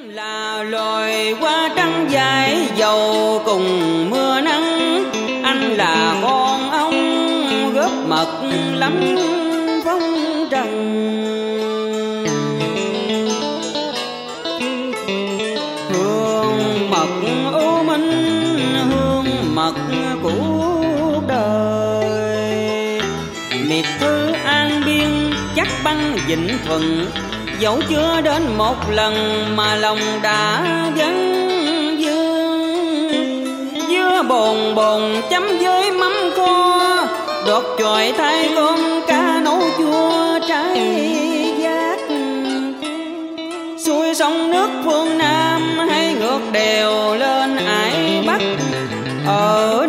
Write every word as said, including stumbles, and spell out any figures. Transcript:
là loài hoa trắng dài dầu cùng mưa nắng, anh là con ong góp mật lắm phong trần. Hương mật u minh, hương mật cuộc đời, miệt thư An Biên chắc băng Vĩnh Thuận, dẫu chưa đến một lần mà lòng đã vắng vương. Dưa bồn bồn chấm với mắm kho, đọt chọi thay con cá nấu chua trái giác. Xuôi sông nước phương Nam hay ngược đèo lên Ải Bắc, ở